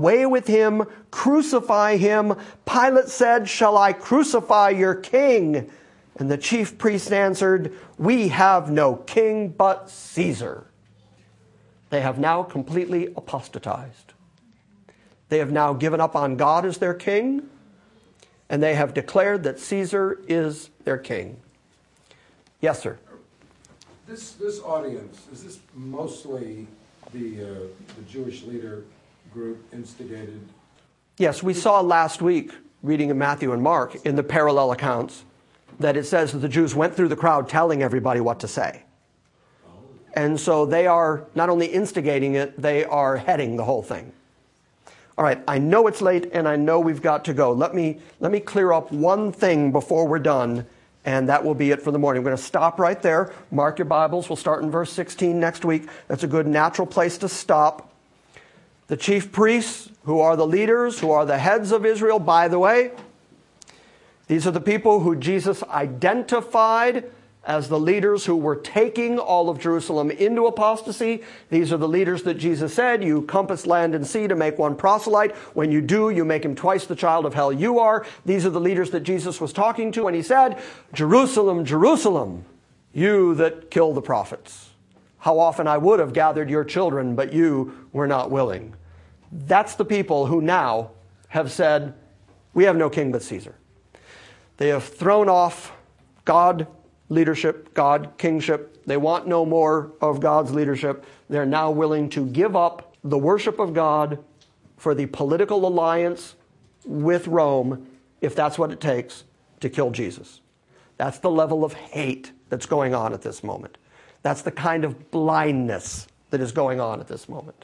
crucify him. Pilate said, shall I crucify your king? And the chief priests answered, we have no king but Caesar. They have now completely apostatized. They have now given up on God as their king, and they have declared that Caesar is their king. Yes, sir. This audience, is this mostly the Jewish leader group instigated? Yes, we saw last week, reading in Matthew and Mark, in the parallel accounts, that it says that the Jews went through the crowd telling everybody what to say. And so they are not only instigating it, they are heading the whole thing. All right, I know it's late and I know we've got to go. Let me clear up one thing before we're done, and that will be it for the morning. We're going to stop right there. Mark your Bibles. We'll start in verse 16 next week. That's a good natural place to stop. The chief priests, who are the leaders, who are the heads of Israel, by the way, these are the people who Jesus identified as the leaders who were taking all of Jerusalem into apostasy. These are the leaders that Jesus said, you compass land and sea to make one proselyte. When you do, you make him twice the child of hell you are. These are the leaders that Jesus was talking to when he said, Jerusalem, Jerusalem, you that kill the prophets. How often I would have gathered your children, but you were not willing. That's the people who now have said, we have no king but Caesar. They have thrown off God leadership, God kingship. They want no more of God's leadership. They're now willing to give up the worship of God for the political alliance with Rome, if that's what it takes to kill Jesus. That's the level of hate that's going on at this moment. That's the kind of blindness that is going on at this moment.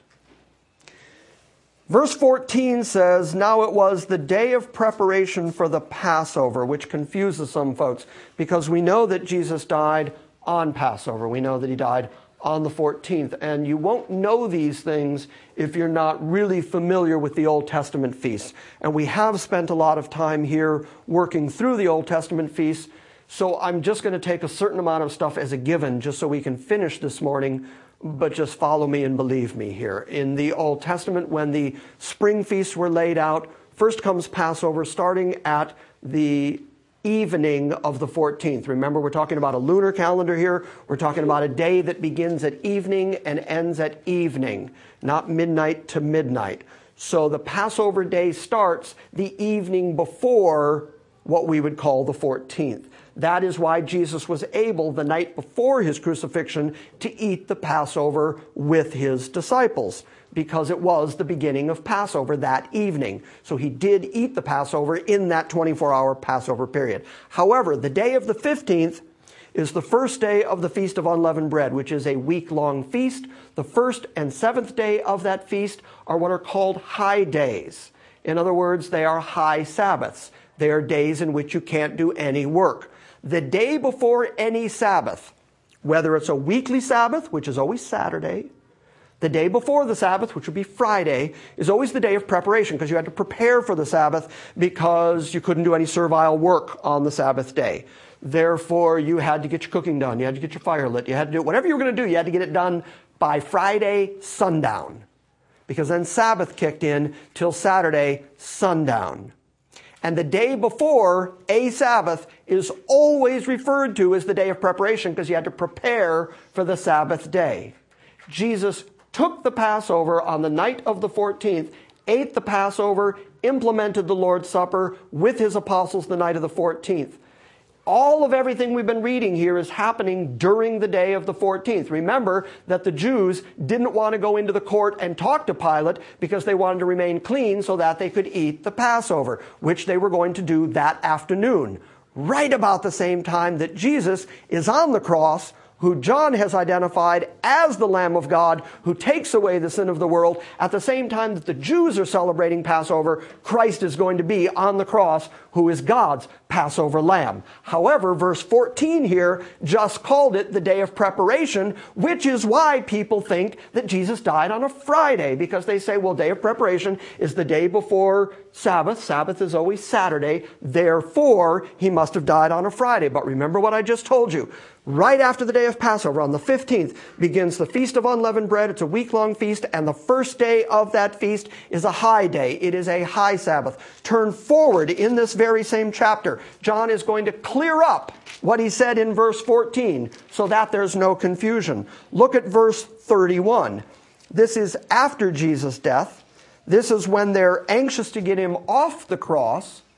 Verse 14 says, now it was the day of preparation for the Passover, which confuses some folks because we know that Jesus died on Passover. We know that he died on the 14th. And you won't know these things if you're not really familiar with the Old Testament feasts. And we have spent a lot of time here working through the Old Testament feasts. So I'm just going to take a certain amount of stuff as a given just so we can finish this morning. But just follow me and believe me here. In the Old Testament, when the spring feasts were laid out, first comes Passover, starting at the evening of the 14th. Remember, we're talking about a lunar calendar here. We're talking about a day that begins at evening and ends at evening, not midnight to midnight. So the Passover day starts the evening before what we would call the 14th. That is why Jesus was able, the night before his crucifixion, to eat the Passover with his disciples, because it was the beginning of Passover that evening. So he did eat the Passover in that 24-hour Passover period. However, the day of the 15th is the first day of the Feast of Unleavened Bread, which is a week-long feast. The first and seventh day of that feast are what are called high days. In other words, they are high Sabbaths. They are days in which you can't do any work. The day before any Sabbath, whether it's a weekly Sabbath, which is always Saturday, the day before the Sabbath, which would be Friday, is always the day of preparation because you had to prepare for the Sabbath because you couldn't do any servile work on the Sabbath day. Therefore, you had to get your cooking done. You had to get your fire lit. You had to do whatever you were going to do. You had to get it done by Friday sundown because then Sabbath kicked in till Saturday sundown. And the day before a Sabbath is always referred to as the day of preparation because you had to prepare for the Sabbath day. Jesus took the Passover on the night of the 14th, ate the Passover, implemented the Lord's Supper with his apostles the night of the 14th. All of everything we've been reading here is happening during the day of the 14th. Remember that the Jews didn't want to go into the court and talk to Pilate because they wanted to remain clean so that they could eat the Passover, which they were going to do that afternoon, right about the same time that Jesus is on the cross, who John has identified as the Lamb of God who takes away the sin of the world. At the same time that the Jews are celebrating Passover, Christ is going to be on the cross, who is God's Passover lamb. However, verse 14 here just called it the day of preparation, which is why people think that Jesus died on a Friday, because they say, well, day of preparation is the day before Sabbath. Sabbath is always Saturday. Therefore, he must have died on a Friday. But remember what I just told you. Right after the day of Passover, on the 15th, begins the Feast of Unleavened Bread. It's a week-long feast, and the first day of that feast is a high day. It is a high Sabbath. Turn forward in this very same chapter. John is going to clear up what he said in verse 14 so that there's no confusion. Look at verse 31. This is after Jesus' death. This is when they're anxious to get him off the cross.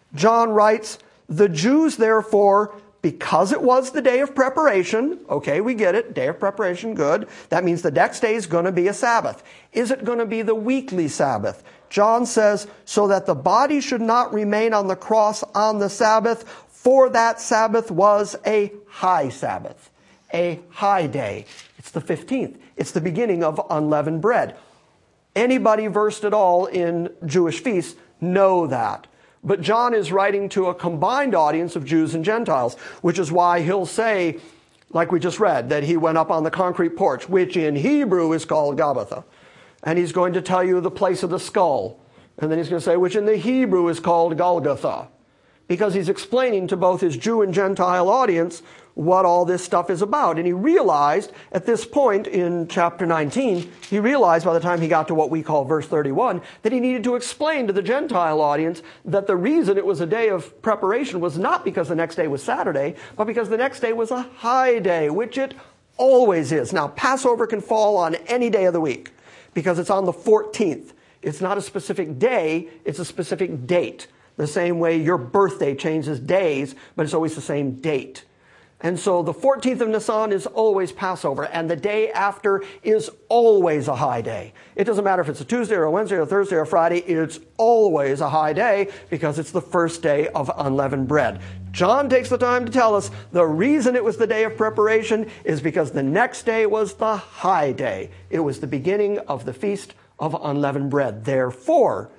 John writes, the Jews therefore, because it was the day of preparation, okay, we get it, day of preparation, good. That means the next day is going to be a Sabbath. Is it going to be the weekly Sabbath? John says, so that the body should not remain on the cross on the Sabbath, for that Sabbath was a high Sabbath, a high day. It's the 15th. It's the beginning of unleavened bread. Anybody versed at all in Jewish feasts know that. But John is writing to a combined audience of Jews and Gentiles, which is why he'll say, like we just read, that he went up on the concrete porch, which in Hebrew is called Gabbatha. And he's going to tell you the place of the skull. And then he's going to say, which in the Hebrew is called Golgotha. Because he's explaining to both his Jew and Gentile audience what all this stuff is about. And he realized at this point in chapter 19, he realized by the time he got to what we call verse 31, that he needed to explain to the Gentile audience that the reason it was a day of preparation was not because the next day was Saturday, but because the next day was a high day, which it always is. Now, Passover can fall on any day of the week because it's on the 14th. It's not a specific day, it's a specific date. The same way your birthday changes days, but it's always the same date. And so the 14th of Nisan is always Passover, and the day after is always a high day. It doesn't matter if it's a Tuesday or a Wednesday or a Thursday or a Friday, it's always a high day because it's the first day of unleavened bread. John takes the time to tell us the reason it was the day of preparation is because the next day was the high day. It was the beginning of the Feast of Unleavened Bread. Therefore,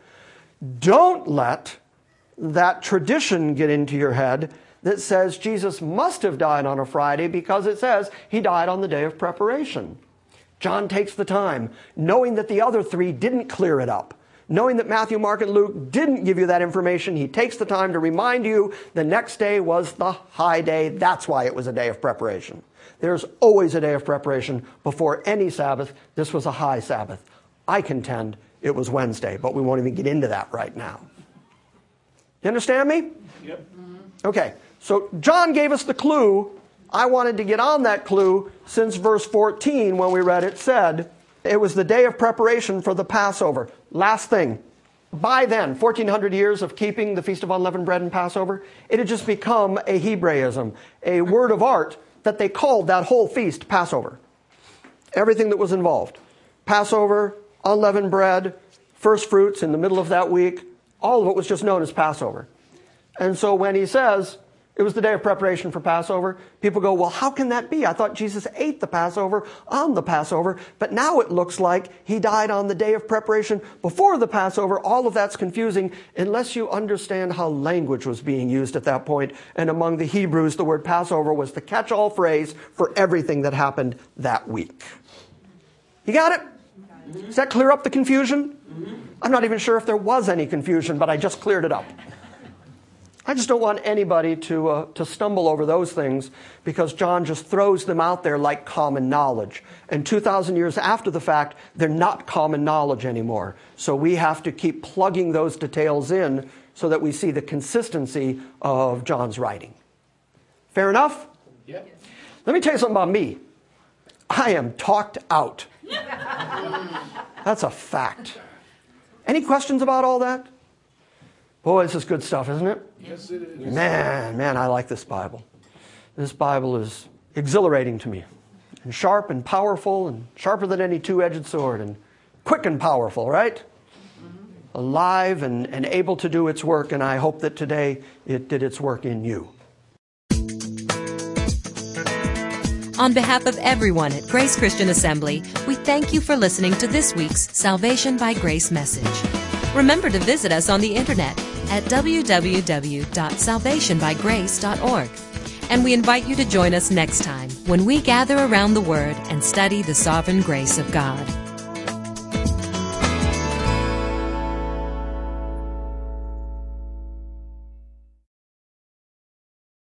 don't let that tradition get into your head that says Jesus must have died on a Friday because it says he died on the day of preparation. John takes the time, knowing that the other three didn't clear it up, knowing that Matthew, Mark, and Luke didn't give you that information. He takes the time to remind you the next day was the high day. That's why it was a day of preparation. There's always a day of preparation before any Sabbath. This was a high Sabbath. I contend it was Wednesday, but we won't even get into that right now. You understand me? Yep. Okay, so John gave us the clue. I wanted to get on that clue since verse 14 when we read it said, it was the day of preparation for the Passover. Last thing, by then, 1,400 years of keeping the Feast of Unleavened Bread and Passover, it had just become a Hebraism, a word of art that they called that whole feast Passover. Everything that was involved. Passover, unleavened bread, first fruits in the middle of that week, all of it was just known as Passover. And so when he says it was the day of preparation for Passover, people go, well, how can that be? I thought Jesus ate the Passover on the Passover, but now it looks like he died on the day of preparation before the Passover. All of that's confusing unless you understand how language was being used at that point. And among the Hebrews, the word Passover was the catch-all phrase for everything that happened that week. You got it? Does that clear up the confusion? I'm not even sure if there was any confusion, but I just cleared it up. I just don't want anybody to stumble over those things because John just throws them out there like common knowledge. And 2,000 years after the fact, they're not common knowledge anymore. So we have to keep plugging those details in so that we see the consistency of John's writing. Fair enough? Yep. Let me tell you something about me. I am talked out. That's a fact. Any questions about all that? Boy, this is good stuff, isn't it? Yes, it is. Man, I like this Bible. This Bible is exhilarating to me. And sharp and powerful and sharper than any two-edged sword and quick and powerful, right? Alive and able to do its work, and I hope that today it did its work in you. On behalf of everyone at Grace Christian Assembly, we thank you for listening to this week's Salvation by Grace message. Remember to visit us on the internet at www.salvationbygrace.org. And we invite you to join us next time when we gather around the Word and study the sovereign grace of God.